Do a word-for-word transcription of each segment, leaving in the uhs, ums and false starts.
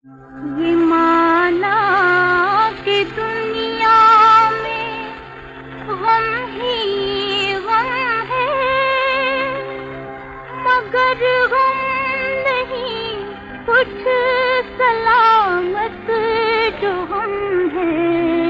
ये माना कि दुनिया में गम ही गम है, मगर गम नहीं कुछ सलामत जो हम हैं।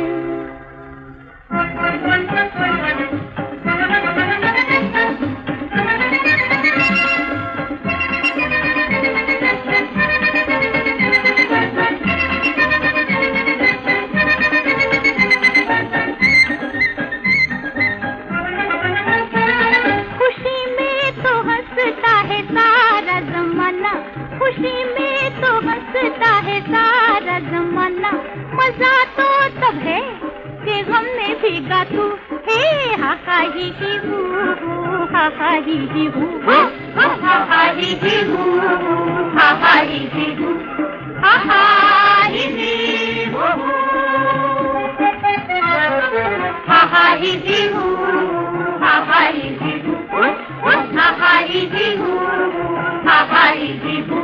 खुशी में तो हंसता है सारा जमाना, मजा तो तब है कि गम में भीगा तू। हे हा हा ही ही हू हा हा ही ही हू हा हा ही ही हू हा हा ही ही हू हा हा ही ही हू हा हा ही ही हू हा हा ही ही हू हा हा ही ही हू हा हा ही ही हू।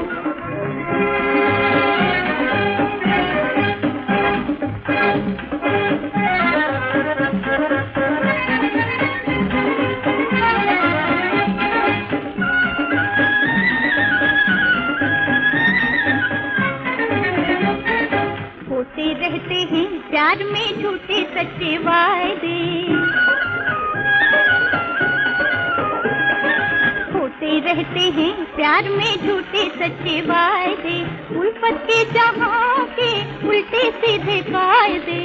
होते रहते हैं प्यार में झूठे सच्चे वादे, होते रहते हैं प्यार में झूठे सच्चे वादे, उल्फत के जहां के उल्टे सीधे कायदे,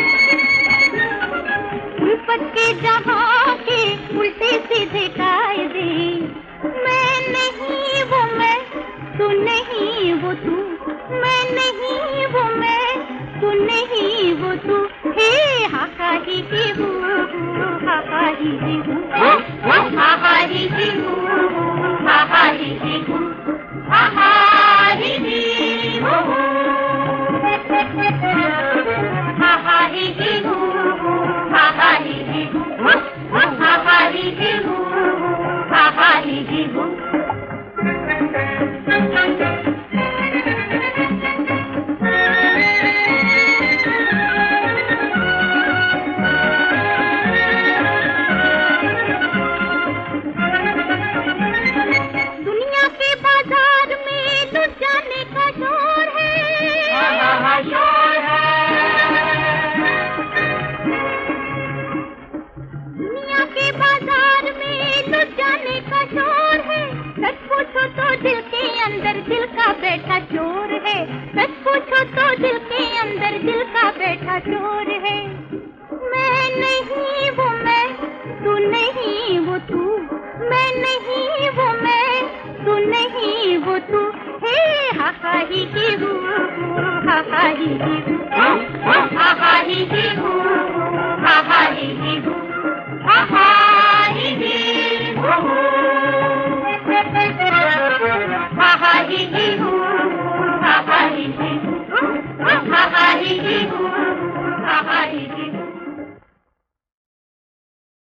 उल्फत के जहां के उल्टे सीधे कायदे। मैं नहीं वो मैं, तू नहीं वो तू, मैं नहीं वो मैं, तू नहीं वो तू। हे हा हा ही ही हू हा हा ही ही हू हा हा ही ही हू हा हा ही ही हू हा हा ही ही हू हा हा ही ही हू हा हा ही ही हू हा हा ही ही हू हा हा ही ही हू। दुनिया के बाजार में लुट जाने का शोर है, सच पूछो तो दिल के अंदर दिल का बैठा चोर है, सच पूछो तो दिल के अंदर दिल का बैठा चोर है। मैं नहीं वो मैं, तू नहीं वो तू, मैं नहीं वो मैं, तू नहीं वो तू। हे हा हा ही ही हू हा हा ही ही हू हा हा ही ही हू हा हा ही ही हू हा हा ही ही हू हा हा ही ही